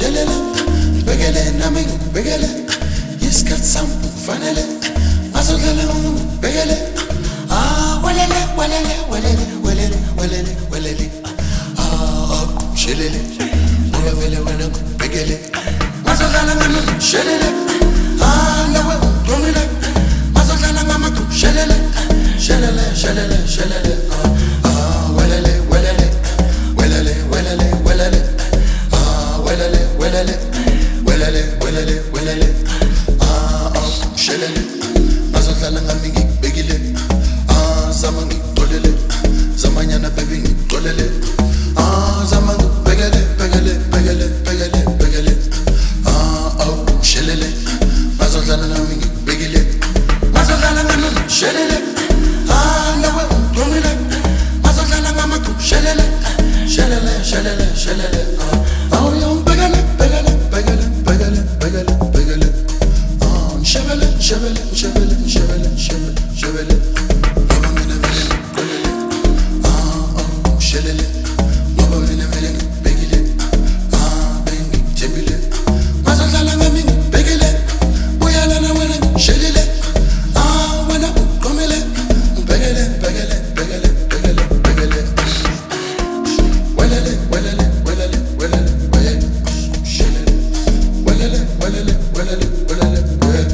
shelele begele nami begele iskat sam fanele azogala begele walele walele walele walele walele walele shelele vele wena begele azogala shelele nawe domile azogala ngama shelele shelele shelele shelele walele walele walele walele walele walele walele walele walele walele shelele azodlala ngami ngibekile zama ngixolele zamanyana baby ngixolele zama ngibekele bekele bekele bekele bekele shelele azodlala ngami ngibekile azodlala ngami shelele nawe ungomile azodlala ngami shelele shelele shelele shelele bekele bekele bekele bekele bekele bekele Chevele, chevele, chevele, chevele, chevele, chevele. Mama mine vele kolele, shelele. Mama mine vele begile, bengi jebile. Mazalala ngami begile, boyala na wena shelele. Wena komele, begile, begile, begile, begile, begile. Welele, welele, welele, welele, welele, shelele. Welele, welele, welele, welele, welele.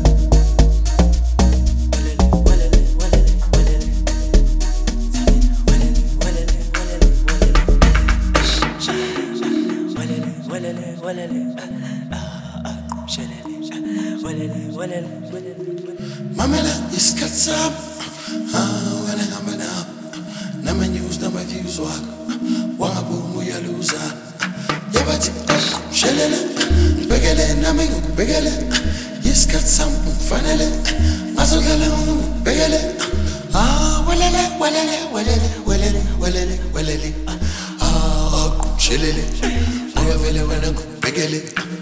Mamela iskat sam wena ngambana nama news nama views wanga bomu ya loser yabati shelele begele nami begele iskat sam fanele azogala begele walele walele walele walele walele walele shelele vele wena begele